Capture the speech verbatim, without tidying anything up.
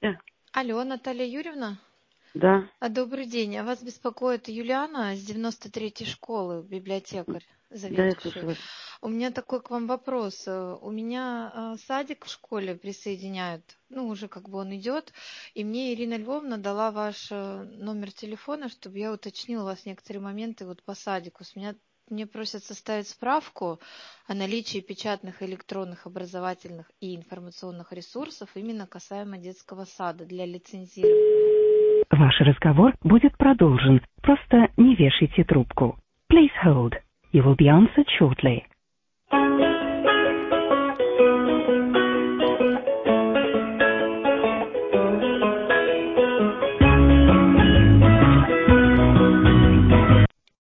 Алло, Наталья Юрьевна? Да, А, Добрый день. А вас беспокоит Юлиана с девяносто третьей школы, библиотекарь, да, я слушаю заведующий. вас. У меня такой к вам вопрос. Э, У меня а, садик в школе присоединяют, ну, уже как бы он идет, и мне Ирина Львовна дала ваш э, номер телефона, чтобы я уточнила у вас некоторые моменты вот по садику. С меня мне просят составить справку о наличии печатных и электронных образовательных и информационных ресурсов именно касаемо детского сада для лицензирования. Ваш разговор будет продолжен. Просто не вешайте трубку. Please hold. You will be answered shortly.